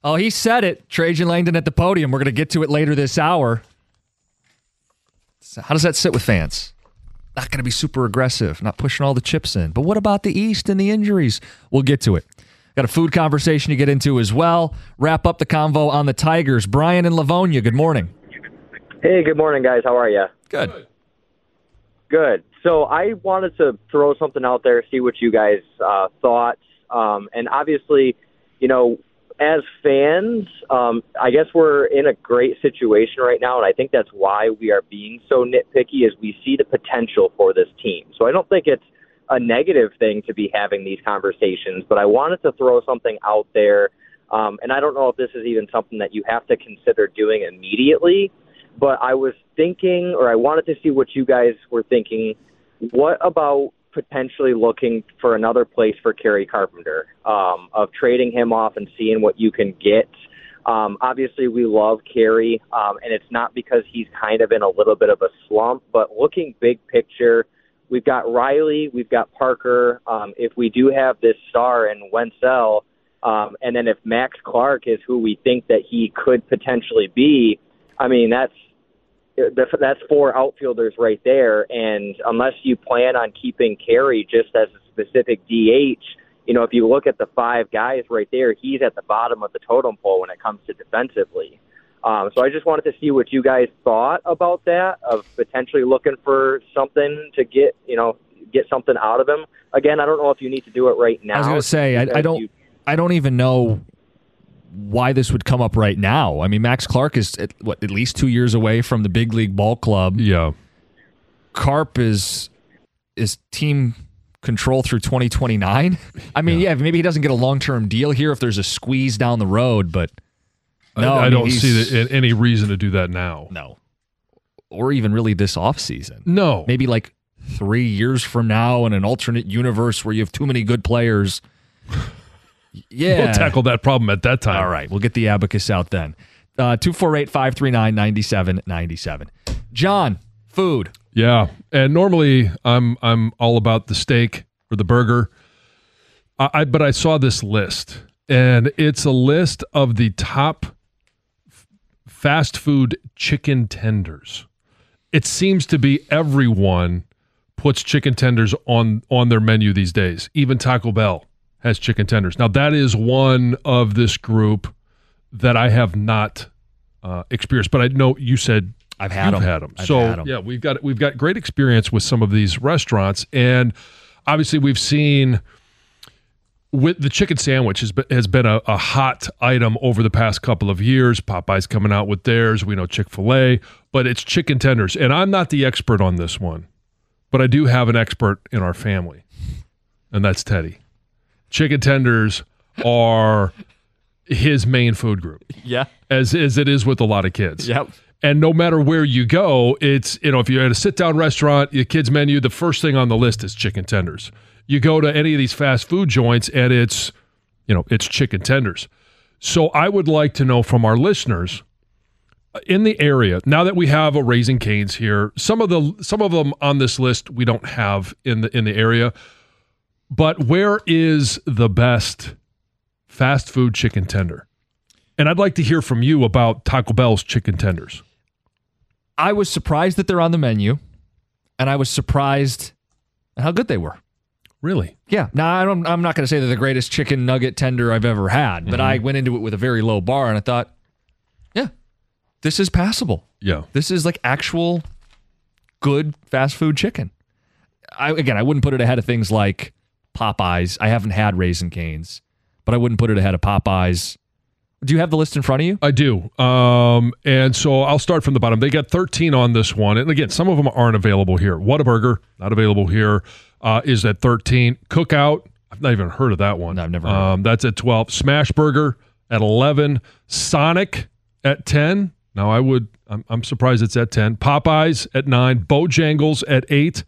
Oh, he said it. Trajan Langdon at the podium. We're going to get to it later this hour. So how does that sit with fans? Not going to be super aggressive, not pushing all the chips in. But what about the East and the injuries? We'll get to it. Got a food conversation to get into as well. Wrap up the convo on the Tigers. Brian in Livonia, good morning. Hey, good morning, guys. How are you? Good. Good. So I wanted to throw something out there, see what you guys thought. And obviously, as fans, I guess we're in a great situation right now, and I think that's why we are being so nitpicky, is we see the potential for this team. So I don't think it's a negative thing to be having these conversations, but I wanted to throw something out there, and I don't know if this is even something that you have to consider doing immediately, but I was thinking, or I wanted to see what you guys were thinking. What about potentially looking for another place for Kerry Carpenter, of trading him off and seeing what you can get? Obviously, we love Kerry, and it's not because he's kind of in a little bit of a slump, but looking big picture, we've got Riley, we've got Parker. If we do have this star in Wenzel, and then if Max Clark is who we think that he could potentially be, I mean, that's 4 outfielders right there, and unless you plan on keeping Kerry just as a specific DH, if you look at the 5 guys right there, he's at the bottom of the totem pole when it comes to defensively. So I just wanted to see what you guys thought about that, of potentially looking for something to get something out of him. Again, I don't know if you need to do it right now. I was going to say, I don't even know why this would come up right now. I mean, Max Clark is at least 2 years away from the big league ball club. Yeah. Carp is team control through 2029. I mean, yeah, maybe he doesn't get a long-term deal here if there's a squeeze down the road, but no, I don't see any reason to do that now. No. Or even really this offseason. No. Maybe like 3 years from now in an alternate universe where you have too many good players. Yeah. We'll tackle that problem at that time. All right. We'll get the abacus out then. 248-539-9797. John, food. Yeah. And normally I'm all about the steak or the burger. But I saw this list, and it's a list of the top fast food chicken tenders. It seems to be everyone puts chicken tenders on their menu these days. Even Taco Bell has chicken tenders. Now, that is one of this group that I have not experienced, but I know you said I've had them. Yeah, we've got great experience with some of these restaurants, and obviously we've seen with the chicken sandwich has been a hot item over the past couple of years. Popeye's coming out with theirs. We know Chick-fil-A, but it's chicken tenders, and I'm not the expert on this one, but I do have an expert in our family, and that's Teddy. Chicken tenders are his main food group. Yeah. As it is with a lot of kids. Yep. And no matter where you go, it's, if you're at a sit-down restaurant, your kids' menu, the first thing on the list is chicken tenders. You go to any of these fast food joints, and it's chicken tenders. So I would like to know from our listeners in the area, now that we have a Raising Cane's here, some of them on this list we don't have in the area. But where is the best fast food chicken tender? And I'd like to hear from you about Taco Bell's chicken tenders. I was surprised that they're on the menu, and I was surprised at how good they were. Really? Yeah. Now, I'm not going to say they're the greatest chicken nugget tender I've ever had, but I went into it with a very low bar, and I thought, yeah, this is passable. Yeah. This is like actual good fast food chicken. I wouldn't put it ahead of things like Popeyes. I haven't had Raising Cane's, but I wouldn't put it ahead of Popeyes. Do you have the list in front of you? I do. And so I'll start from the bottom. They got 13 on this one. And again, some of them aren't available here. Whataburger, not available here, is at 13. Cookout, I've not even heard of that one. No, I've never heard of it. That's at 12. Smash Burger at 11. Sonic at 10. Now I'm surprised it's at 10. Popeyes at 9. Bojangles at 8.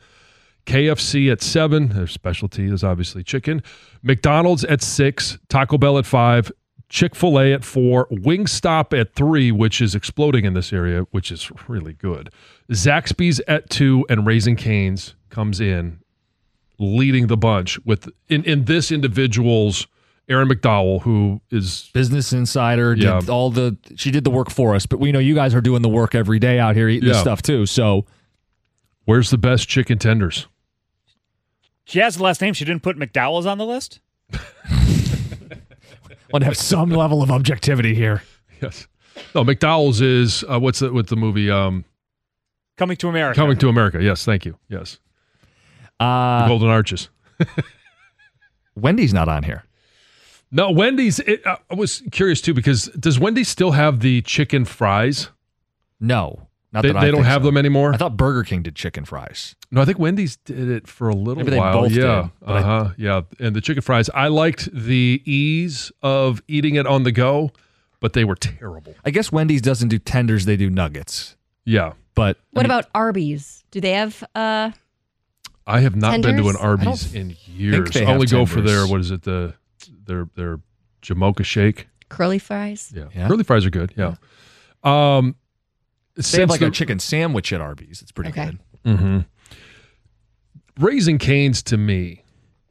KFC at 7. Their specialty is obviously chicken. McDonald's at 6. Taco Bell at 5. Chick-fil-A at 4. Wingstop at 3, which is exploding in this area, which is really good. Zaxby's at 2, and Raising Cane's comes in leading the bunch with in this individual's Erin McDowell, who is Business Insider, Yeah. she did the work for us, but we know you guys are doing the work every day out here eating this Yeah. stuff too. So where's the best chicken tenders? She has the last name. She didn't put McDowell's on the list. want to have some level of objectivity here. Yes. No, McDowell's is what's the movie? Coming to America. Coming to America. Yes, thank you. Yes, the Golden Arches. Wendy's not on here. No, Wendy's. I was curious too because does Wendy's still have the chicken fries? No, not They that I don't think have so. them anymore. I thought Burger King did chicken fries. No, I think Wendy's did it for a little Maybe they while. both Yeah, did, but yeah. And the chicken fries, I liked the ease of eating it on the go, but they were terrible. I guess Wendy's doesn't do tenders; they do nuggets. Yeah, But What about Arby's? Do they have I have not been to Tenders? an Arby's in years. they I only have go for their tenders. what is it their Jamocha shake. curly fries? Yeah, curly fries are good. Yeah. they have Since like a the- chicken sandwich at Arby's. It's pretty Okay. good. Raising Cane's to me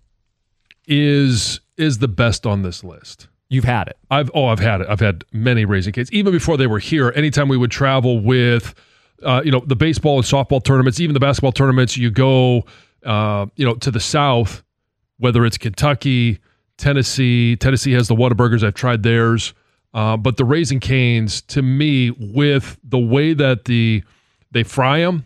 is the best on this list. You've had it. I've had it. I've had many Raising Cane's. Even before they were here, anytime we would travel with the baseball and softball tournaments, even the basketball tournaments, you go to the South, whether it's Kentucky, Tennessee. Tennessee has the Whataburgers. I've tried theirs. But the Raising Cane's, to me, with the way that they fry them,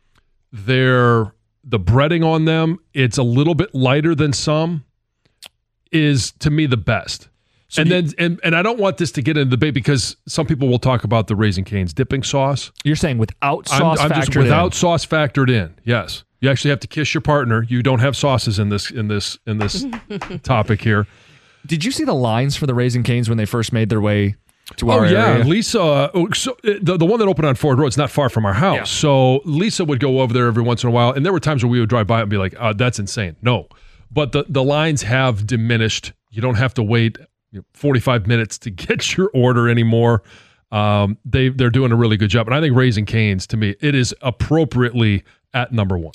the breading on them, it's a little bit lighter than some, is to me the best. So And I don't want this to get into debate because some people will talk about the Raising Cane's dipping sauce. You're saying without sauce I'm just factored without in. sauce factored in. Yes, you actually have to kiss your partner. You don't have sauces in this topic here. Did you see the lines for the Raising Cane's when they first made their way to our area? Lisa. The one that opened on Ford Road is not far from our house. Yeah. So Lisa would go over there every once in a while, and there were times where we would drive by and be like, "That's insane." No, but the lines have diminished. You don't have to wait 45 minutes to get your order anymore. They're doing a really good job, and I think Raising Cane's, to me, it is appropriately at number one.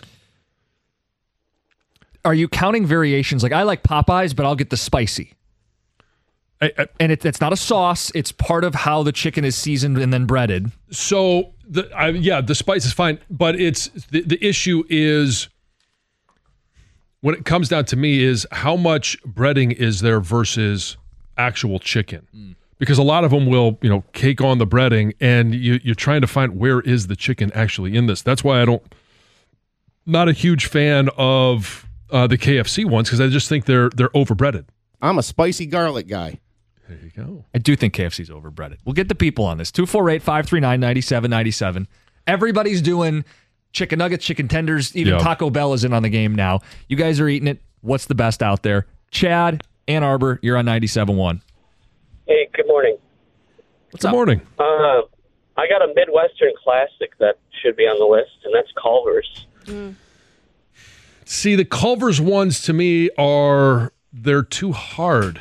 Are you counting variations? Like I like Popeyes, but I'll get the spicy. And it's not a sauce. It's part of how the chicken is seasoned and then breaded. So the spice is fine, but it's the issue is when it comes down to me is how much breading is there versus actual chicken, because a lot of them will cake on the breading, and you're trying to find where is the chicken actually in this. That's why not a huge fan of the KFC ones, because I just think they're overbreaded. I'm a spicy garlic guy. There you go. I do think KFC's overbreaded. We'll get the people on this. 248-539-9797. Everybody's doing chicken nuggets, chicken tenders. Even Yeah. Taco Bell is in on the game now. You guys are eating it. What's the best out there? Chad, Ann Arbor, you're on 97.1. Hey, good morning. Good morning. I got a Midwestern classic that should be on the list, and that's Culver's. See, the Culver's ones to me they're too hard.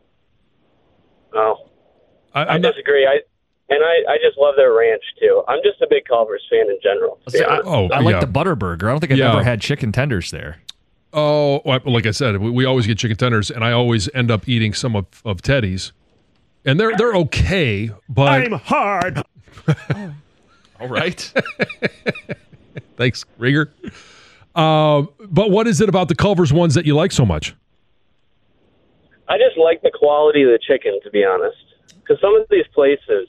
Oh, I I'm not- disagree. I just love their ranch too. I'm just a big Culver's fan in general. to be honest. Oh, I like yeah. the Butterburger. I don't think I've Yeah. ever had chicken tenders there. Oh, like I said, we always get chicken tenders, and I always end up eating some of Teddy's, and they're okay, but hard. All right. thanks, Rieger. But what is it about the Culver's ones that you like so much? I just like the quality of the chicken, to be honest. Because some of these places,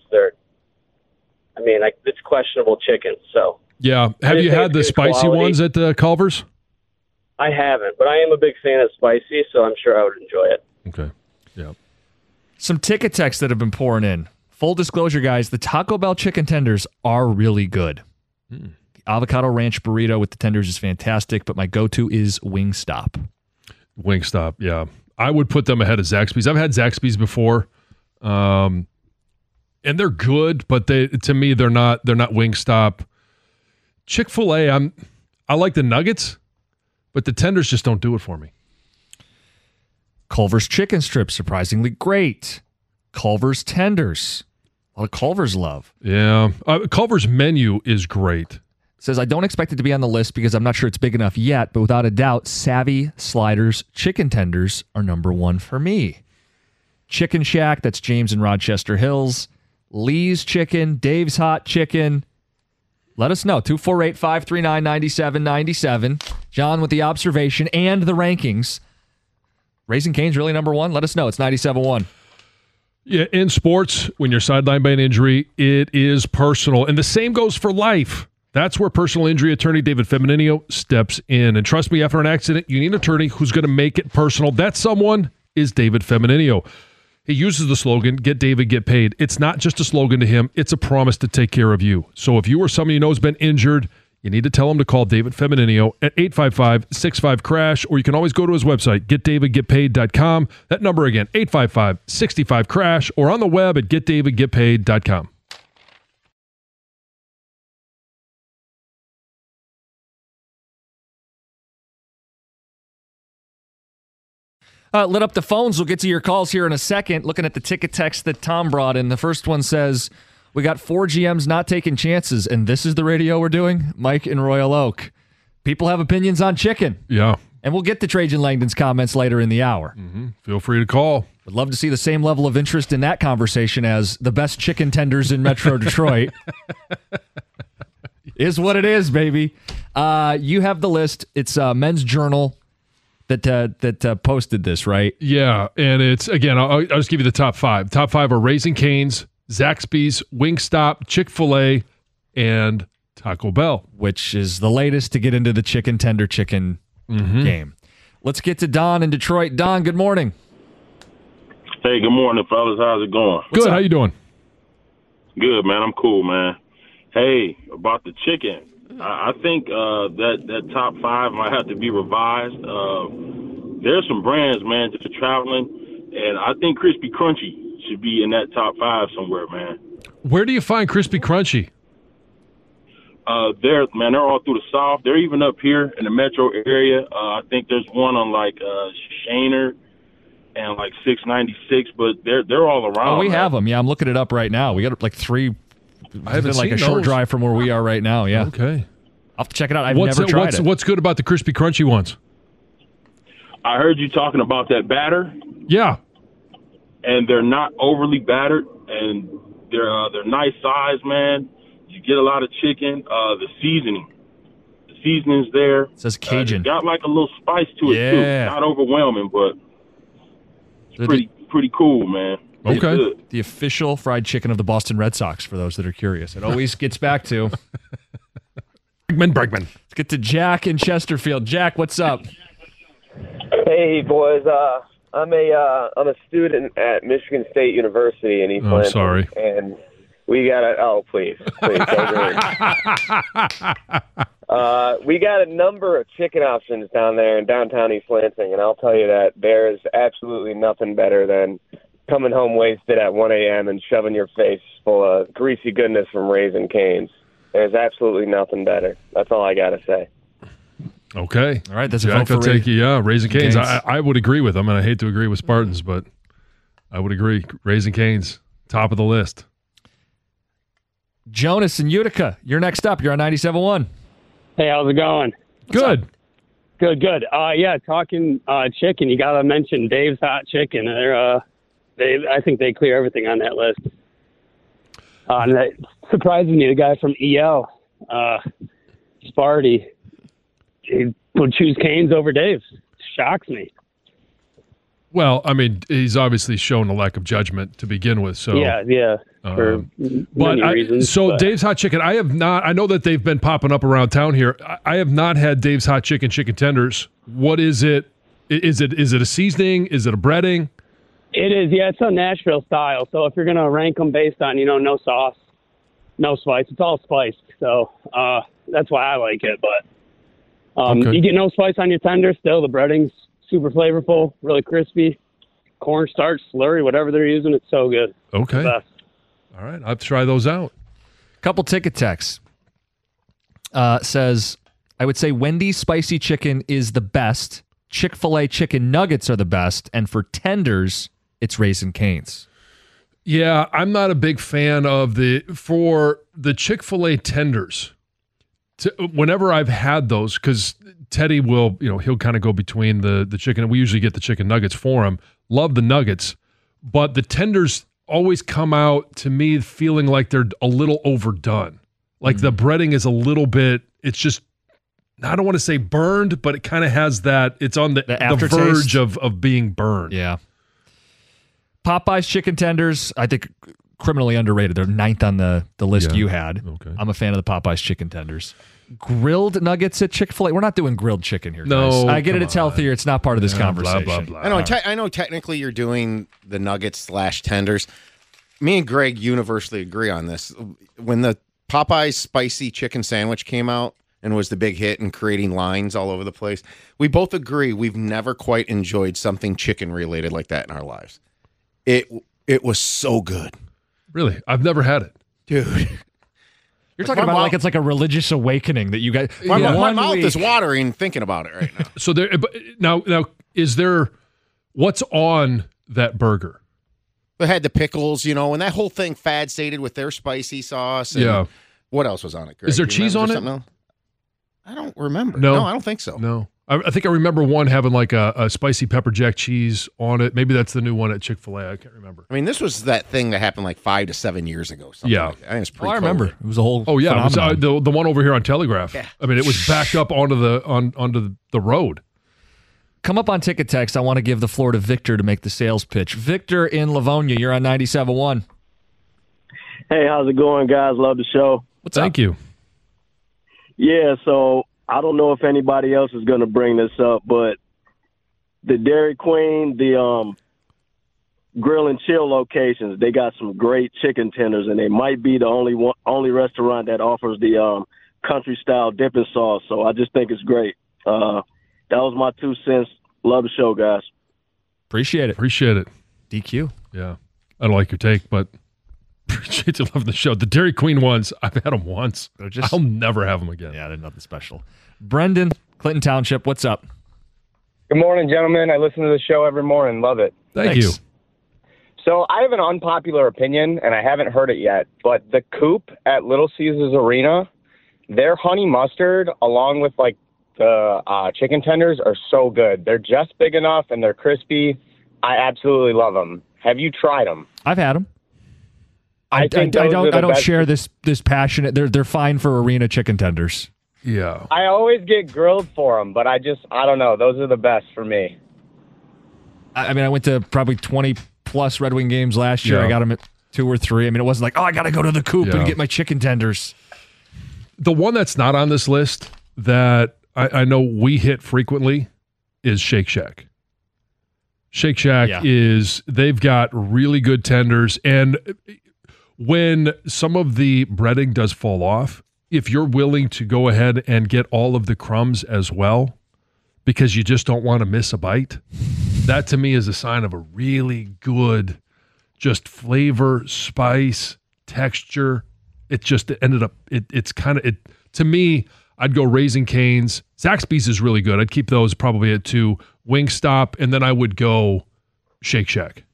it's questionable chicken. So Yeah, have just you think had the it's good spicy quality. ones at the Culver's? I haven't, but I am a big fan of spicy, so I'm sure I would enjoy it. Okay, yeah. Some ticket texts that have been pouring in. Full disclosure, guys, the Taco Bell chicken tenders are really good. The avocado ranch burrito with the tenders is fantastic, but my go-to is Wingstop. Wingstop, yeah. I would put them ahead of Zaxby's. I've had Zaxby's before, and they're good, but to me they're not Wingstop. Chick-fil-A, I like the nuggets, but the tenders just don't do it for me. Culver's chicken strips, surprisingly great. Culver's tenders. A lot of Culver's love. Yeah. Culver's menu is great. Says, I don't expect it to be on the list because I'm not sure it's big enough yet, but without a doubt, Savvy Sliders chicken tenders are number one for me. Chicken Shack, that's James in Rochester Hills. Lee's Chicken, Dave's Hot Chicken. Let us know. 248-539-9797. John with the observation and the rankings. Raising Cane's really number one? Let us know. It's 97.1. Yeah, in sports, when you're sidelined by an injury, it is personal. And the same goes for life. That's where personal injury attorney David Femininio steps in. And trust me, after an accident, you need an attorney who's going to make it personal. That someone is David Femininio. He uses the slogan, get David, get paid. It's not just a slogan to him. It's a promise to take care of you. So if you or someone you know has been injured, you need to tell him to call David Femininio at 855-65-CRASH, or you can always go to his website, getdavidgetpaid.com. That number again, 855-65-CRASH, or on the web at getdavidgetpaid.com. Lit up the phones. We'll get to your calls here in a second. Looking at the ticket text that Tom brought in. The first one says, we got 4 GMs not taking chances, and this is the radio we're doing? Mike in Royal Oak. People have opinions on chicken. Yeah. And we'll get to Trajan Langdon's comments later in the hour. Mm-hmm. Feel free to call. Would love to see the same level of interest in that conversation as the best chicken tenders in Metro Detroit. Is what it is, baby. You have the list. It's Men's Journal that posted this, right? Yeah, and it's, again, I'll just give you the top 5. Top 5 are Raising Cane's, Zaxby's, Wingstop, Chick-fil-A, and Taco Bell. Which is the latest to get into the chicken tender chicken game. Let's get to Don in Detroit. Don, good morning. Hey, good morning, fellas. How's it going? Good. How you doing? Good, man. I'm cool, man. Hey, about the chicken. I think that top 5 might have to be revised. There's some brands, man, that are traveling, and I think Crispy Crunchy should be in that top 5 somewhere, man. Where do you find Crispy Crunchy? They're all through the South. They're even up here in the metro area. I think there's one on like Shaner and like 696, but they're all around. Oh, we have them. Yeah, I'm looking it up right now. We got like 3. I haven't like seen a short those. drive from where we are right now. Yeah. Okay. I'll have to check it out. I've never tried it. What's good about the Crispy Crunchy ones? I heard you talking about that batter. Yeah. And they're not overly battered, and they're nice size, man. You get a lot of chicken. The seasoning's there. It says Cajun. It's got like a little spice to it too. Not overwhelming, but it's pretty cool, man. Okay. The official fried chicken of the Boston Red Sox, for those that are curious. It always gets back to Bregman. Let's get to Jack in Chesterfield. Jack, what's up? Hey, boys. I'm a student at Michigan State University in East Lansing. Sorry. And we got please, don't we got a number of chicken options down there in downtown East Lansing, and I'll tell you that there's absolutely nothing better than coming home wasted at 1 a.m. and shoving your face full of greasy goodness from Raising Cane's. There's absolutely nothing better. That's all I got to say. Okay. All right, that's a Jack, vote for I'll take you. Yeah, Raising Cane's. Cane's. I would agree with them, and I hate to agree with Spartans, but I would agree. Raising Cane's, top of the list. Jonas in Utica, you're next up. You're on 97.1. Hey, how's it going? Good. Good. Yeah, talking chicken, you got to mention Dave's Hot Chicken. I think they clear everything on that list. And that surprises me, the guy from EL, Sparty, he would choose Cane's over Dave's. Shocks me. Well, I mean, he's obviously shown a lack of judgment to begin with. So Yeah. For many reasons. So Dave's Hot Chicken, I have not. I know that they've been popping up around town here. I have not had Dave's Hot Chicken chicken tenders. What is it? Is it a seasoning? Is it a breading? It is. Yeah, it's a Nashville style. So if you're gonna rank them based on no sauce, no spice, it's all spiced. So that's why I like it. But Okay. You get no spice on your tender. Still, the breading's super flavorful, really crispy. Cornstarch, slurry, whatever they're using, it's so good. Okay. The best. All right, I'll have to try those out. Couple ticket texts. Says, I would say Wendy's spicy chicken is the best. Chick-fil-A chicken nuggets are the best. And for tenders, it's Raising Cane's. Yeah, I'm not a big fan of for the Chick-fil-A tenders. Whenever I've had those, because Teddy will, he'll kind of go between the chicken. We usually get the chicken nuggets for him. Love the nuggets. but the tenders always come out to me feeling like they're a little overdone. Like the breading is a little bit, it's just, I don't want to say burned, but it kind of has that, it's on the verge of being burned. Yeah. Popeye's chicken tenders, I think criminally underrated. They're 9th on the list you had. Okay. I'm a fan of the Popeye's chicken tenders. Grilled nuggets at Chick-fil-A. We're not doing grilled chicken here, guys. No, I get it. It's healthier. It's not part of this conversation. Blah, blah, blah. I know. I know. Technically, you're doing the nuggets / tenders. Me and Greg universally agree on this. When the Popeye's spicy chicken sandwich came out and was the big hit and creating lines all over the place, we both agree we've never quite enjoyed something chicken related like that in our lives. It was so good. Really? I've never had it. Dude. You're talking about like it's like a religious awakening that you guys. My mouth is watering thinking about it right now. So now is there, what's on that burger? They had the pickles, and that whole thing Fad stated with their spicy sauce. And Yeah. What else was on it, Greg? Is there Do you cheese remember on it? something else? I don't remember. No. I don't think so. No. I think I remember one having like a spicy pepper jack cheese on it. Maybe that's the new one at Chick-fil-A. I can't remember. I mean, this was that thing that happened like 5 to 7 years ago. Yeah. Like that. I think it's Oh, pre-COVID. I remember. It was a whole. Oh yeah, it was, phenomenon. the one over here on Telegraph. Yeah. I mean, it was backed up onto the road. Come up on Ticket Text. I want to give the floor to Victor to make the sales pitch. Victor in Livonia, you're on 97.1. Hey, how's it going, guys? Love the show. Thank you. Yeah, so I don't know if anybody else is going to bring this up, but the Dairy Queen, the grill and chill locations, they got some great chicken tenders, and they might be the only restaurant that offers the country style dipping sauce. So I just think it's great. That was my 2 cents. Love the show, guys. Appreciate it. Appreciate it. DQ. Yeah. I don't like your take, but appreciate you loving the show. The Dairy Queen ones, I've had them once. I'll never have them again. Yeah, they're nothing special. Brendan, Clinton Township, what's up? Good morning, gentlemen. I listen to the show every morning. Love it. Thank you. So I have an unpopular opinion, and I haven't heard it yet, but the Coop at Little Caesars Arena, their honey mustard, along with like the chicken tenders, are so good. They're just big enough, and they're crispy. I absolutely love them. Have you tried them? I've had them. I think those are the don't best. share this passionate. They're fine for arena chicken tenders. Yeah. I always get grilled for them, but I don't know. Those are the best for me. I mean, I went to probably 20 plus Red Wing games last year. Yeah. I got them at 2 or 3. I mean, it wasn't like, I got to go to the Coop Yeah. and get my chicken tenders. The one that's not on this list that I know we hit frequently is Shake Shack. Shake Shack they've got really good tenders. And when some of the breading does fall off, if you're willing to go ahead and get all of the crumbs as well, because you just don't want to miss a bite, that to me is a sign of a really good just flavor, spice, texture. It just ended up, it's kind of, to me, I'd go Raising Cane's. Zaxby's is really good. I'd keep those probably at 2. Wingstop, and then I would go Shake Shack.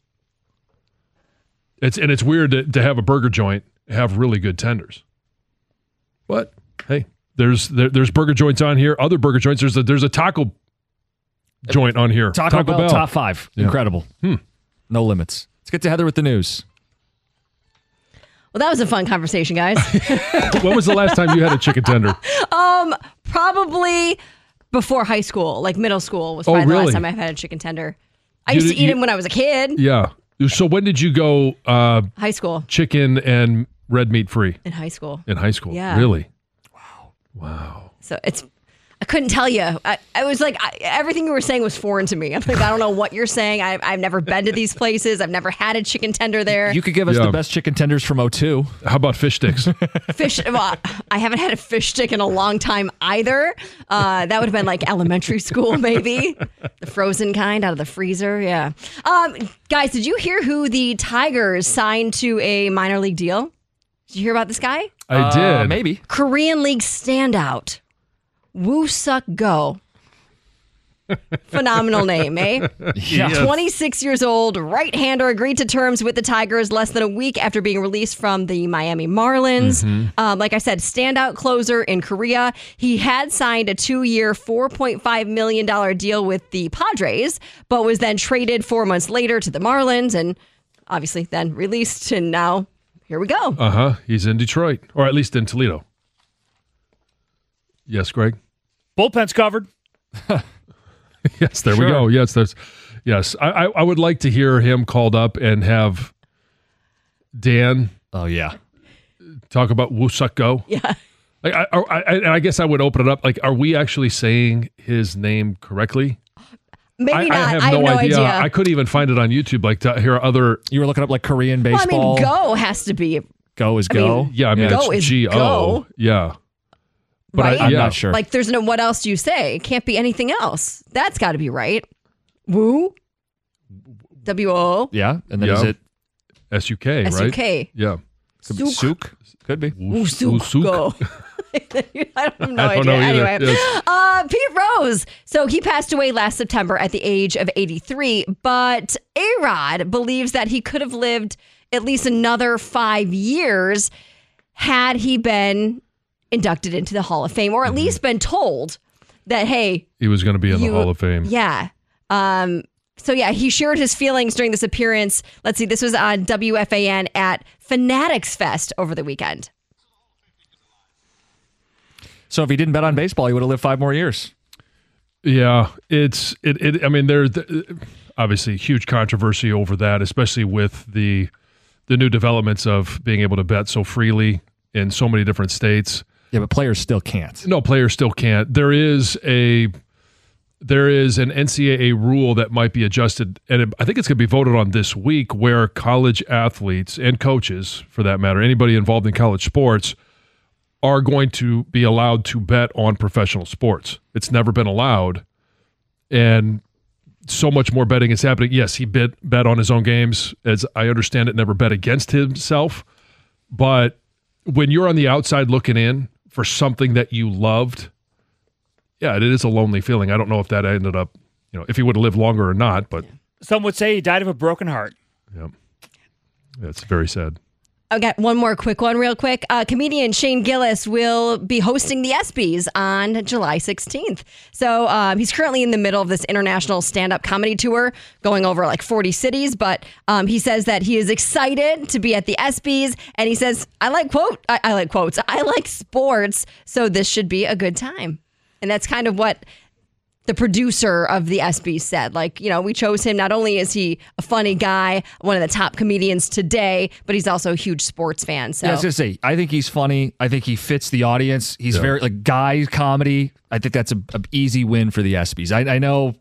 It's weird to have a burger joint have really good tenders. But hey, there's burger joints on here. Other burger joints. There's a taco joint on here. Taco Bell top 5. Yeah. Incredible. No limits. Let's get to Heather with the news. Well, that was a fun conversation, guys. When was the last time you had a chicken tender? Probably before high school, like middle school was probably the last time I've had a chicken tender. I used to eat them when I was a kid. Yeah. So when did you go High school. chicken and red meat free? In high school. In high school? Yeah. Really? Wow. So I couldn't tell you. I was like, everything you were saying was foreign to me. I'm like, I don't know what you're saying. I've never been to these places. I've never had a chicken tender there. You could give us the best chicken tenders from 02. How about fish sticks? Well, I haven't had a fish stick in a long time either. That would have been like elementary school, maybe. The frozen kind out of the freezer. Yeah. Guys, did you hear who the Tigers signed to a minor league deal? Did you hear about this guy? I did. Maybe. Korean League standout. Woo Suk Go. Phenomenal name, eh? Yeah. 26 years old, right-hander, agreed to terms with the Tigers less than a week after being released from the Miami Marlins. Like I said, standout closer in Korea. He had signed a 2-year, $4.5 million deal with the Padres, but was then traded 4 months later to the Marlins and obviously then released, and now here we go. He's in Detroit, or at least in Toledo. Yes, Greg? Bullpen's covered. Yes, there we go. Yes, I would like to hear him called up and have Dan. Oh yeah. Talk about Woosuck Go. Yeah. Like, I guess I would open it up. Like, are we actually saying his name correctly? Maybe not. I have no idea. I couldn't even find it on YouTube. Like, to hear other. You were looking up like Korean baseball. Well, I mean, go has to be. Go is go. Yeah, I mean, Go it's is G-O. go. Yeah. But Right? I'm not sure. Like, there's no. What else do you say? It can't be anything else. That's got to be right. Woo. W-O. Yeah, and then is it S-U-K, right? S-U-K. Yeah. could be Souk? Could be. Woosuck Go. I have no idea. know either. Anyway, Yes. Pete Rose. So he passed away last September at the age of 83, but A-Rod believes that he could have lived at least another 5 years had he been inducted into the Hall of Fame, or at least been told that, hey, He was going to be in the Hall of Fame. yeah. So yeah, he shared his feelings during this appearance. Let's see, this was on WFAN at Fanatics Fest over the weekend. So if he didn't bet on baseball, he would have lived 5 more years. Yeah, I mean, there's obviously huge controversy over that, especially with the new developments of being able to bet so freely in so many different states. Yeah, but players still can't. No, players still can't. There is an NCAA rule that might be adjusted, and I think it's going to be voted on this week, where college athletes and coaches, for that matter, anybody involved in college sports, are going to be allowed to bet on professional sports. It's never been allowed, and so much more betting is happening. Yes, he bet on his own games, as I understand it, never bet against himself. But when you're on the outside looking in for something that you loved, yeah, it is a lonely feeling. I don't know if that ended up, if he would have lived longer or not, but Some would say he died of a broken heart. yeah, it's very sad. I got one more quick one real quick. Comedian Shane Gillis will be hosting the ESPYs on July 16th. So he's currently in the middle of this international stand-up comedy tour going over like 40 cities. But he says that he is excited to be at the ESPYs. And he says, I like quotes. I like sports. So this should be a good time. And that's kind of what the producer of the ESPYs said. Like, we chose him. Not only is he a funny guy, one of the top comedians today, but he's also a huge sports fan. So Yeah, I was going to say, I think he's funny. I think he fits the audience. He's very, like, guy comedy. I think that's an easy win for the ESPYs. I know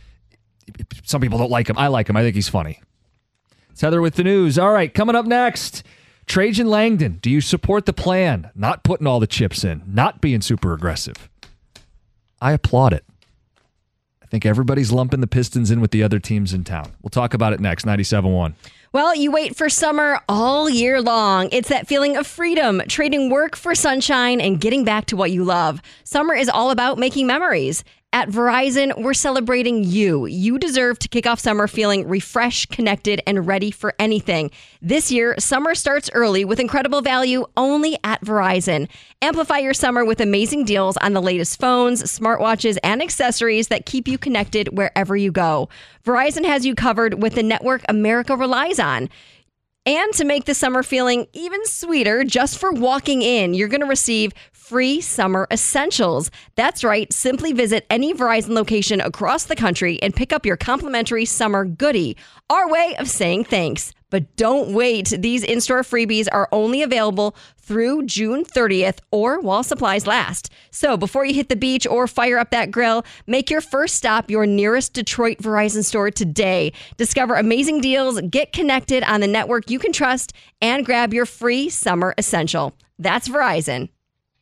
some people don't like him. I like him. I think he's funny. It's Heather with the news. All right, coming up next, Trajan Langdon. Do you support the plan? Not putting all the chips in, not being super aggressive. I applaud it. I think everybody's lumping the Pistons in with the other teams in town. We'll talk about it next, 97.1. Well, you wait for summer all year long. It's that feeling of freedom, trading work for sunshine and getting back to what you love. Summer is all about making memories. At Verizon, we're celebrating you. You deserve to kick off summer feeling refreshed, connected, and ready for anything. This year, summer starts early with incredible value only at Verizon. Amplify your summer with amazing deals on the latest phones, smartwatches, and accessories that keep you connected wherever you go. Verizon has you covered with the network America relies on. And to make the summer feeling even sweeter, just for walking in, you're going to receive free summer essentials. That's right. Simply visit any Verizon location across the country and pick up your complimentary summer goodie. Our way of saying thanks. But don't wait. These in-store freebies are only available through June 30th or while supplies last. So before you hit the beach or fire up that grill, make your first stop your nearest Detroit Verizon store today. Discover amazing deals, get connected on the network you can trust, and grab your free summer essential. That's Verizon.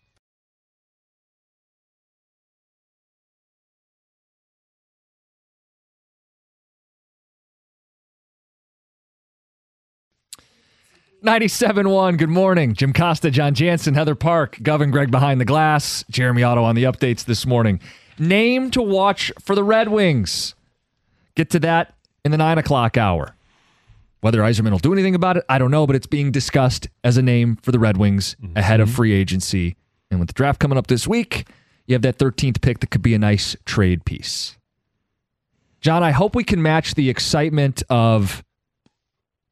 .97.1, good morning. Jim Costa, John Jansen, Heather Park, Gov and Greg behind the glass, Jeremy Otto on the updates this morning. Name to watch for the Red Wings. Get to that in the 9 o'clock hour. Whether Yzerman will do anything about it, I don't know, but it's being discussed as a name for the Red Wings ahead of free agency. And with the draft coming up this week, you have that 13th pick that could be a nice trade piece. John, I hope we can match the excitement of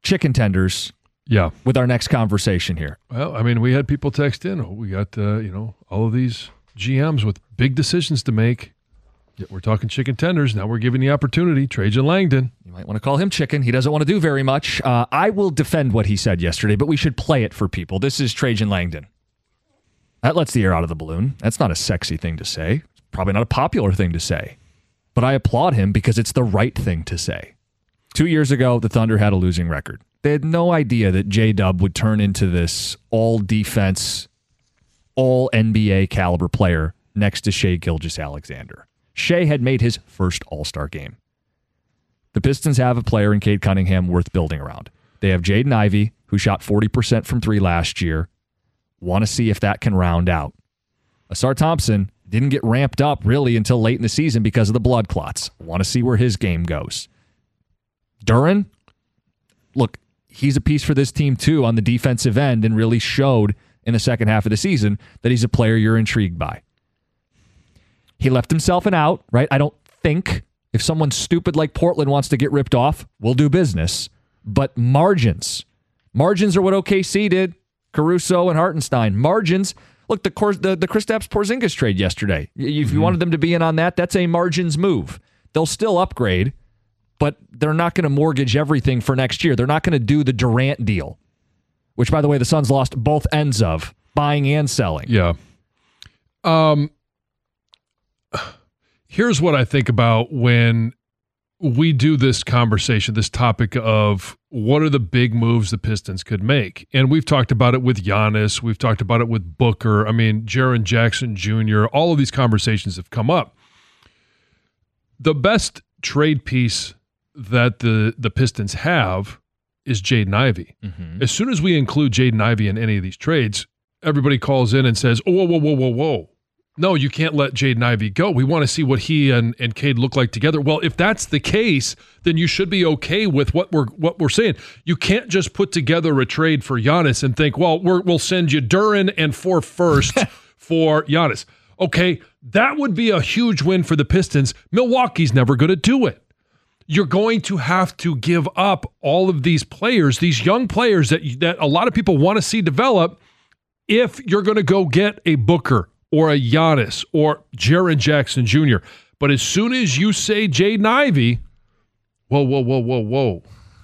chicken tenders. Yeah. With our next conversation here. Well, I mean, we had people text in. Oh, we got, all of these GMs with big decisions to make. Yeah, we're talking chicken tenders. Now we're giving the opportunity. Trajan Langdon. You might want to call him chicken. He doesn't want to do very much. I will defend what he said yesterday, but we should play it for people. This is Trajan Langdon. That lets the air out of the balloon. That's not a sexy thing to say. It's probably not a popular thing to say. But I applaud him because it's the right thing to say. 2 years ago, the Thunder had a losing record. They had no idea that J-Dub would turn into this all-defense, all-NBA caliber player next to Shai Gilgeous-Alexander. Shai had made his first All-Star game. The Pistons have a player in Cade Cunningham worth building around. They have Jaden Ivey, who shot 40% from three last year. Want to see if that can round out. Asar Thompson didn't get ramped up really until late in the season because of the blood clots. Want to see where his game goes. Duren, look, he's a piece for this team too on the defensive end and really showed in the second half of the season that he's a player you're intrigued by. He left himself an out, right? I don't think if someone stupid like Portland wants to get ripped off, we'll do business. But margins are what OKC did. Caruso and Hartenstein. Margins. Look, the Kristaps Porzingis trade yesterday. If you wanted them to be in on that, that's a margins move. They'll still upgrade, but they're not going to mortgage everything for next year. They're not going to do the Durant deal, which, by the way, the Suns lost both ends of, buying and selling. Yeah. Here's what I think about when we do this conversation, this topic of what are the big moves the Pistons could make. And we've talked about it with Giannis. We've talked about it with Booker. I mean, Jaren Jackson Jr., all of these conversations have come up. The best trade piece that the Pistons have is Jaden Ivey. Mm-hmm. As soon as we include Jaden Ivey in any of these trades, everybody calls in and says, oh, whoa. No, you can't let Jaden Ivey go. We want to see what he and Cade look like together. Well, if that's the case, then you should be okay with what we're saying. You can't just put together a trade for Giannis and think, well, we'll send you Duren and 4 firsts for Giannis. Okay, that would be a huge win for the Pistons. Milwaukee's never going to do it. You're going to have to give up all of these players, these young players that a lot of people want to see develop, if you're going to go get a Booker or a Giannis or Jaren Jackson Jr. But as soon as you say Jaden Ivey, whoa.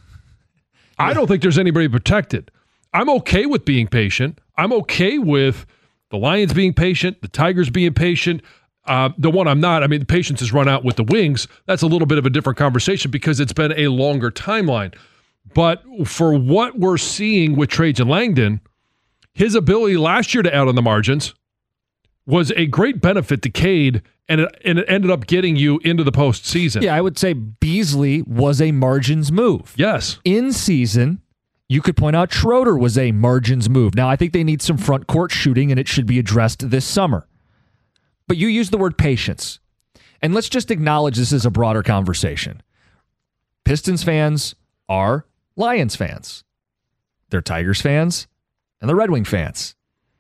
I don't think there's anybody protected. I'm okay with being patient. I'm okay with the Lions being patient, the Tigers being patient. The one I'm not, the patience has run out with the Wings. That's a little bit of a different conversation because it's been a longer timeline. But for what we're seeing with Trajan Langdon, his ability last year to add on the margins was a great benefit to Cade, and it ended up getting you into the postseason. Yeah, I would say Beasley was a margins move. Yes. In season, you could point out Schroeder was a margins move. Now, I think they need some front court shooting, and it should be addressed this summer. But you used the word patience. And let's just acknowledge this is a broader conversation. Pistons fans are Lions fans. They're Tigers fans, and they're Red Wing fans.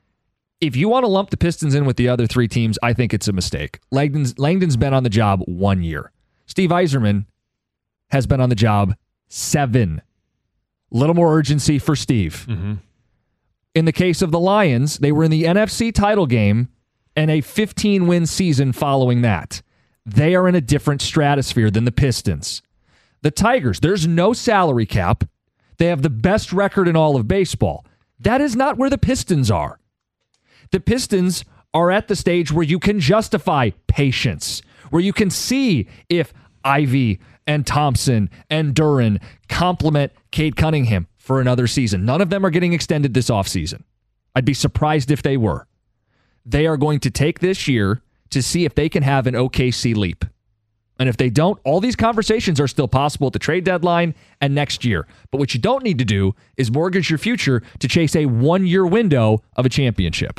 If you want to lump the Pistons in with the other three teams, I think it's a mistake. Langdon's been on the job 1 year. Steve Yzerman has been on the job 7. Little more urgency for Steve. Mm-hmm. In the case of the Lions, they were in the NFC title game and a 15-win season following that. They are in a different stratosphere than the Pistons. The Tigers, there's no salary cap. They have the best record in all of baseball. That is not where the Pistons are. The Pistons are at the stage where you can justify patience, where you can see if Ivey and Thompson and Duren complement Cade Cunningham for another season. None of them are getting extended this offseason. I'd be surprised if they were. They are going to take this year to see if they can have an OKC leap. And if they don't, all these conversations are still possible at the trade deadline and next year. But what you don't need to do is mortgage your future to chase a 1-year window of a championship.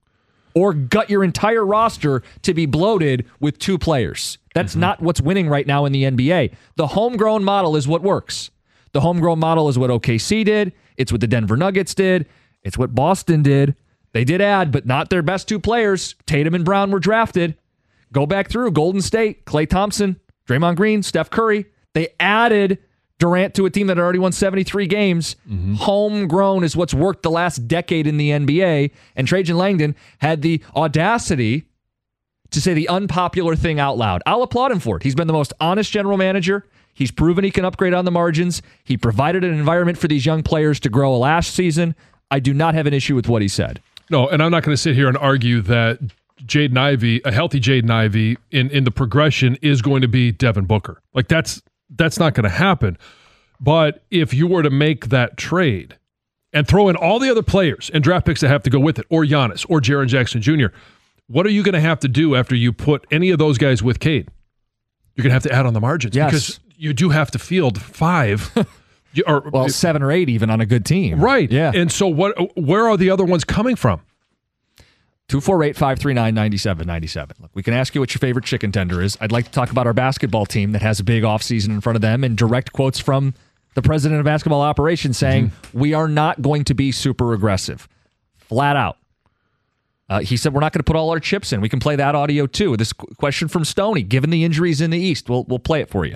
Or gut your entire roster to be bloated with 2 players. That's not what's winning right now in the NBA. The homegrown model is what works. The homegrown model is what OKC did. It's what the Denver Nuggets did. It's what Boston did. They did add, but not their best 2 players. Tatum and Brown were drafted. Go back through Golden State, Klay Thompson, Draymond Green, Steph Curry. They added Durant to a team that already won 73 games. Homegrown is what's worked the last decade in the NBA. And Trajan Langdon had the audacity to say the unpopular thing out loud. I'll applaud him for it. He's been the most honest general manager. He's proven he can upgrade on the margins. He provided an environment for these young players to grow last season. I do not have an issue with what he said. No, and I'm not going to sit here and argue that Jaden Ivey, a healthy Jaden Ivey in the progression is going to be Devin Booker. Like that's not going to happen. But if you were to make that trade and throw in all the other players and draft picks that have to go with it, or Giannis or Jaren Jackson Jr., what are you going to have to do after you put any of those guys with Cade? You're going to have to add on the margins. Yes. Because you do have to field 5. Well, 7 or 8 even on a good team. Right. Yeah. And so where are the other ones coming from? 248-539-9797. Look, we can ask you what your favorite chicken tender is. I'd like to talk about our basketball team that has a big offseason in front of them and direct quotes from the president of basketball operations saying, we are not going to be super aggressive. Flat out. He said, we're not going to put all our chips in. We can play that audio too. This question from Stoney, given the injuries in the East, we'll play it for you.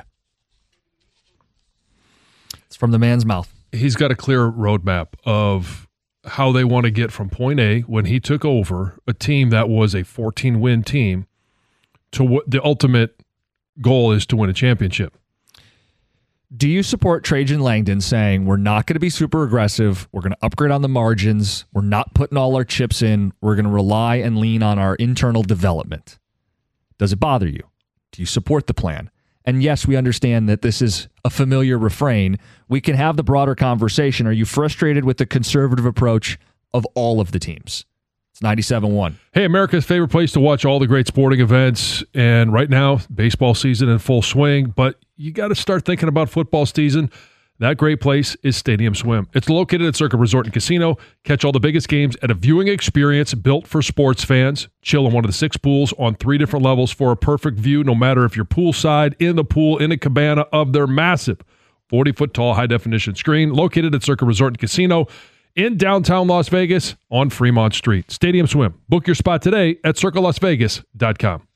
It's from the man's mouth. He's got a clear roadmap of how they want to get from point A when he took over a team that was a 14-win team to what the ultimate goal is to win a championship. Do you support Trajan Langdon saying we're not going to be super aggressive, we're going to upgrade on the margins, we're not putting all our chips in, we're going to rely and lean on our internal development? Does it bother you? Do you support the plan? And yes, we understand that this is a familiar refrain. We can have the broader conversation. Are you frustrated with the conservative approach of all of the teams? It's 97.1. Hey, America's favorite place to watch all the great sporting events. And right now, baseball season in full swing. But you got to start thinking about football season. That great place is Stadium Swim. It's located at Circa Resort and Casino. Catch all the biggest games at a viewing experience built for sports fans. Chill in one of the 6 pools on 3 different levels for a perfect view, no matter if you're poolside, in the pool, in a cabana of their massive 40-foot tall high-definition screen located at Circa Resort and Casino in downtown Las Vegas on Fremont Street. Stadium Swim. Book your spot today at circalasvegas.com.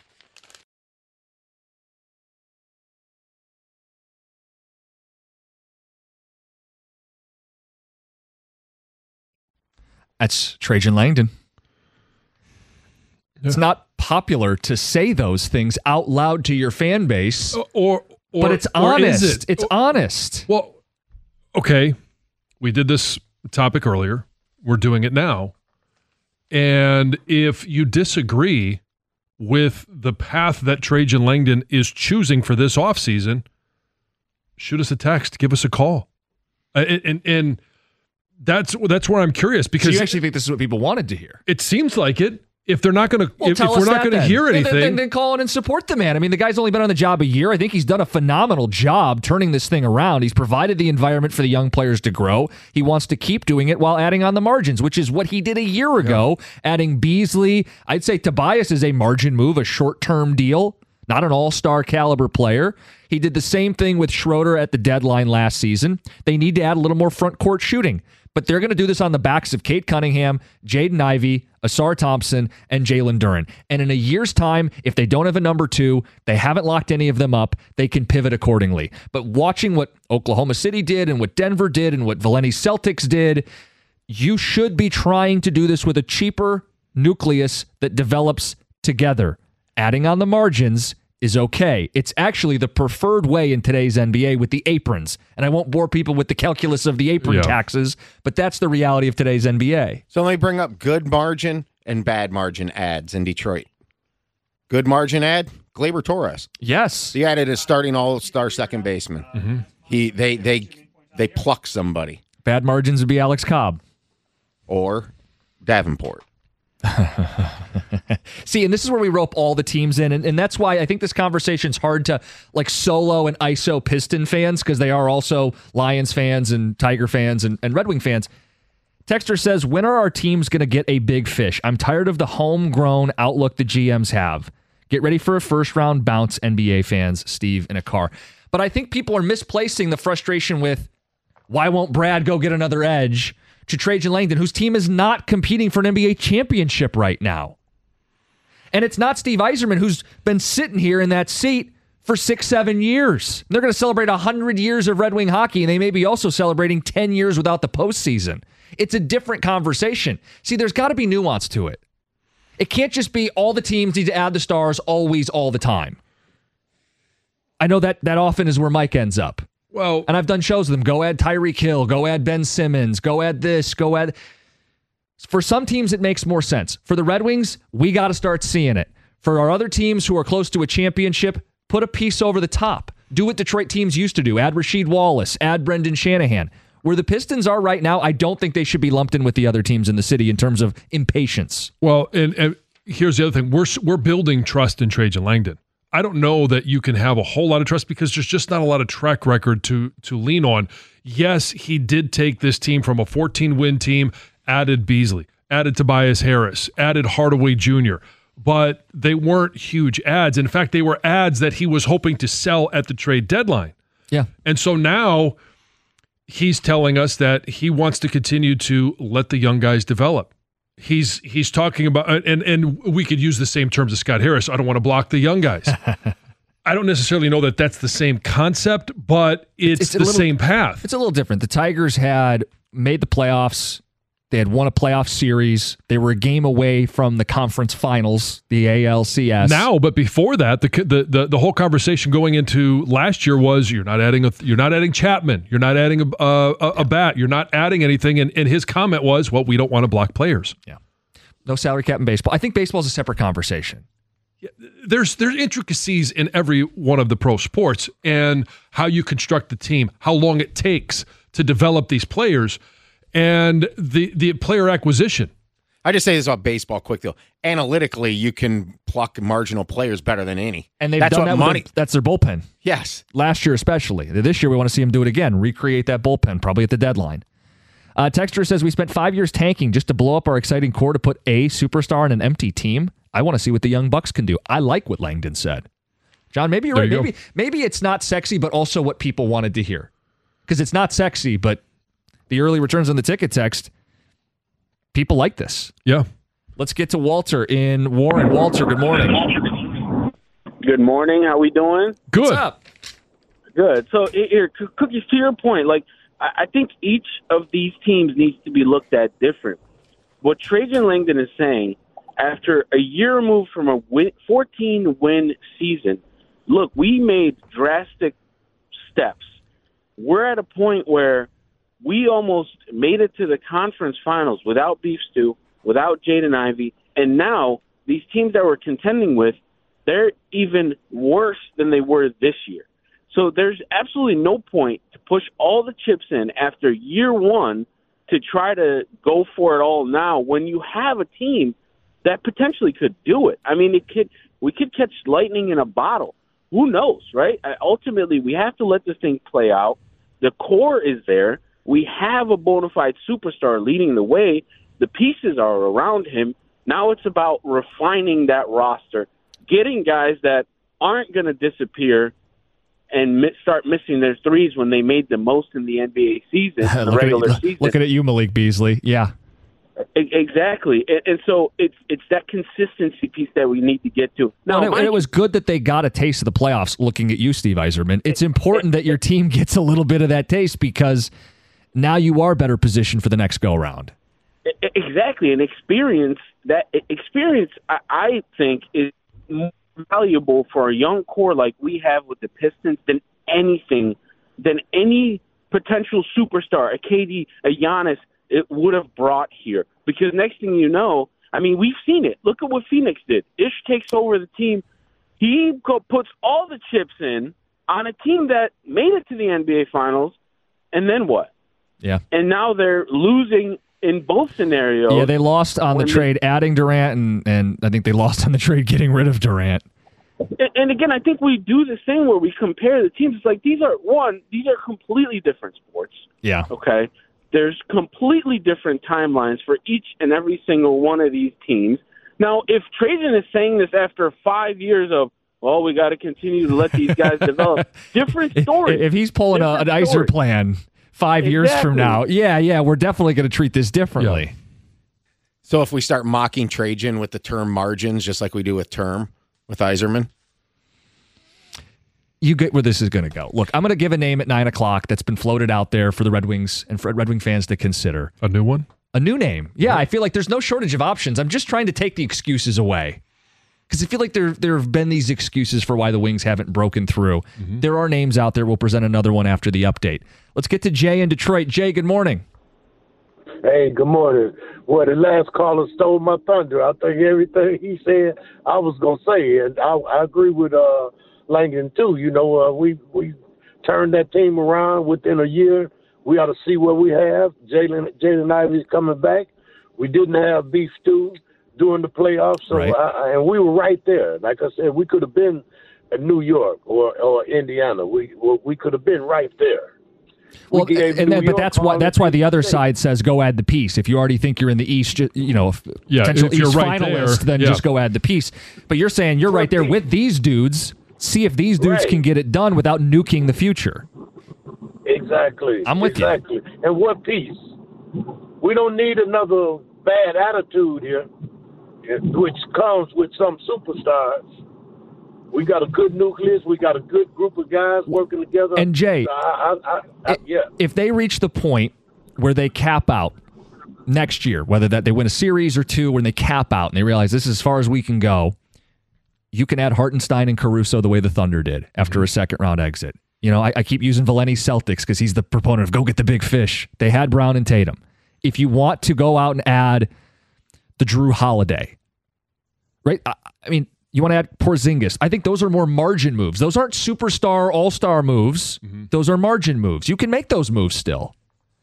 That's Trajan Langdon. Yeah. It's not popular to say those things out loud to your fan base, but it's honest. It's honest. Well, okay. We did this topic earlier. We're doing it now. And if you disagree with the path that Trajan Langdon is choosing for this offseason, shoot us a text, give us a call. And that's where I'm curious, because so you actually think this is what people wanted to hear. It seems like it. If they're not going to, if we're not going to hear anything, then call in and support the man. I mean, the guy's only been on the job a year. I think he's done a phenomenal job turning this thing around. He's provided the environment for the young players to grow. He wants to keep doing it while adding on the margins, which is what he did a year ago, adding Beasley. I'd say Tobias is a margin move, a short-term deal, not an all-star caliber player. He did the same thing with Schroeder at the deadline last season. They need to add a little more front court shooting. But they're going to do this on the backs of Cade Cunningham, Jaden Ivey, Asar Thompson, and Jalen Duren. And in a year's time, if they don't have a number 2, they haven't locked any of them up, they can pivot accordingly. But watching what Oklahoma City did and what Denver did and what Valenti Celtics did, you should be trying to do this with a cheaper nucleus that develops together. Adding on the margins is okay. It's actually the preferred way in today's NBA with the aprons. And I won't bore people with the calculus of the apron taxes, but that's the reality of today's NBA. So let me bring up good margin and bad margin ads in Detroit. Good margin ad, Gleyber Torres. Yes. He added a starting all-star second baseman. Mm-hmm. They pluck somebody. Bad margins would be Alex Cobb. Or Davenport. See, and this is where we rope all the teams in, and that's why I think this conversation's hard to like solo and ISO Piston fans, because they are also Lions fans and Tiger fans and Red Wing fans. Texter says, when are our teams going to get a big fish? I'm tired of the homegrown outlook the GMs have. Get ready for a first-round bounce, NBA fans. Steve in a car. But I think people are misplacing the frustration with, why won't Brad go get another edge, to Trajan Langdon, whose team is not competing for an NBA championship right now. And it's not Steve Yzerman, who's been sitting here in that seat for 6-7 years. They're going to celebrate 100 years of Red Wing hockey, and they may be also celebrating 10 years without the postseason. It's a different conversation. See, there's got to be nuance to it. It can't just be all the teams need to add the stars always, all the time. I know that often is where Mike ends up. Well, and I've done shows with him. Go add Tyreek Hill. Go add Ben Simmons. Go add this. Go add. For some teams, it makes more sense. For the Red Wings, we got to start seeing it. For our other teams who are close to a championship, put a piece over the top. Do what Detroit teams used to do. Add Rasheed Wallace. Add Brendan Shanahan. Where the Pistons are right now, I don't think they should be lumped in with the other teams in the city in terms of impatience. Well, and here's the other thing. We're building trust in Trajan Langdon. I don't know that you can have a whole lot of trust because there's just not a lot of track record to lean on. Yes, he did take this team from a 14-win team, added Beasley, added Tobias Harris, added Hardaway Jr., but they weren't huge ads. In fact, they were ads that he was hoping to sell at the trade deadline. Yeah. And so now he's telling us that he wants to continue to let the young guys develop. He's talking about, and we could use the same terms as Scott Harris. I don't want to block the young guys. I don't necessarily know that that's the same concept, but it's the same path. It's a little different. The Tigers had made the playoffs. They had won a playoff series. They were a game away from the conference finals, the ALCS. Now, but before that, the whole conversation going into last year was you're not adding Chapman, you're not adding a bat, you're not adding anything, and his comment was, well, we don't want to block players. Yeah, no salary cap in baseball. I think baseball is a separate conversation. Yeah, there's intricacies in every one of the pro sports and how you construct the team, how long it takes to develop these players. And the player acquisition. I just say this about baseball quick, though. Analytically, you can pluck marginal players better than any. And they've done that. That's their bullpen. Yes. Last year especially. This year we want to see them do it again. Recreate that bullpen, probably at the deadline. Texter says, we spent 5 years tanking just to blow up our exciting core to put a superstar in an empty team. I want to see what the young Bucks can do. I like what Langdon said. John, maybe you're right. Maybe it's not sexy, but also what people wanted to hear. Because it's not sexy, but the early returns on the ticket text, people like this. Yeah. Let's get to Walter in Warren. Walter, good morning. Good morning. How we doing? Good. What's up? Good. So, here, Cookies, to your point, I think each of these teams needs to be looked at different. What Trajan Langdon is saying, after a year removed from a 14-win season, look, we made drastic steps. We're at a point where we almost made it to the conference finals without Beef Stew, without Jaden Ivey, and now these teams that we're contending with, they're even worse than they were this year. So there's absolutely no point to push all the chips in after year one to try to go for it all now when you have a team that potentially could do it. I mean, we could catch lightning in a bottle. Who knows, right? Ultimately, we have to let this thing play out. The core is there. We have a bona fide superstar leading the way. The pieces are around him. Now it's about refining that roster, getting guys that aren't going to disappear and start missing their threes when they made the most in the NBA season, the regular season. Looking at you, Malik Beasley. Yeah. Exactly. And so it's that consistency piece that we need to get to. Now, and it was good that they got a taste of the playoffs looking at you, Steve Yzerman. It's important that your team gets a little bit of that taste because now you are better positioned for the next go-round. Exactly. And experience, I think, is more valuable for a young core like we have with the Pistons than any potential superstar, a KD, a Giannis, it would have brought here. Because next thing you know, I mean, we've seen it. Look at what Phoenix did. Ish takes over the team. He puts all the chips in on a team that made it to the NBA Finals, and then what? Yeah. And now they're losing in both scenarios. Yeah, they lost on the trade adding Durant, and I think they lost on the trade getting rid of Durant. And again, I think we do the thing where we compare the teams. It's like these are completely different sports. Yeah. Okay? There's completely different timelines for each and every single one of these teams. Now, if Trajan is saying this after 5 years of, well, we got to continue to let these guys develop, different story. If he's pulling an Iser plan 5 years from now, we're definitely going to treat this differently. Yeah. So if we start mocking Trajan with the term margins, just like we do with term with Yzerman? you get where this is going to go. Look, I'm going to give a name at 9 o'clock that's been floated out there for the Red Wings and for Red Wing fans to consider. A new one? A new name. Yeah, I feel like there's no shortage of options. I'm just trying to take the excuses away. Because I feel like there have been these excuses for why the Wings haven't broken through. Mm-hmm. There are names out there. We'll present another one after the update. Let's get to Jay in Detroit. Jay, good morning. Hey, good morning. Well, the last caller stole my thunder. I think everything he said I was going to say. And I agree with Langdon, too. You know, we turned that team around within a year. We ought to see what we have. Jalen Ivey's coming back. We didn't have beef stew during the playoffs, so right. And we were right there. Like I said, we could have been in New York or Indiana. We could have been right there. Well, but that's why the other side says go add the piece. If you already think you're in the East, potential if you're East right finalist, there, then just go add the piece. But you're saying you're right there with these dudes. See if these dudes can get it done without nuking the future. Exactly. I'm with you. And what piece? We don't need another bad attitude here, which comes with some superstars. We got a good nucleus. We got a good group of guys working together. And Jay, if they reach the point where they cap out next year, whether that they win a series or two, when they cap out and they realize this is as far as we can go, you can add Hartenstein and Caruso the way the Thunder did after a second-round exit. You know, I keep using Valenti Celtics because he's the proponent of go get the big fish. They had Brown and Tatum. If you want to go out and add the Drew Holiday, right? I mean, you want to add Porzingis. I think those are more margin moves. Those aren't superstar, all-star moves. Mm-hmm. Those are margin moves. You can make those moves still.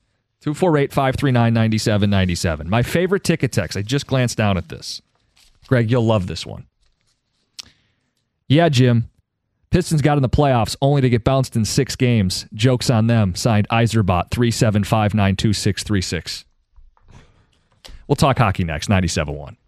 248-539-9797. My favorite ticket text. I just glanced down at this. Greg, you'll love this one. Yeah, Jim. Pistons got in the playoffs only to get bounced in 6 games. Joke's on them. Signed Iserbot 375-92636. We'll talk hockey next. 97.1.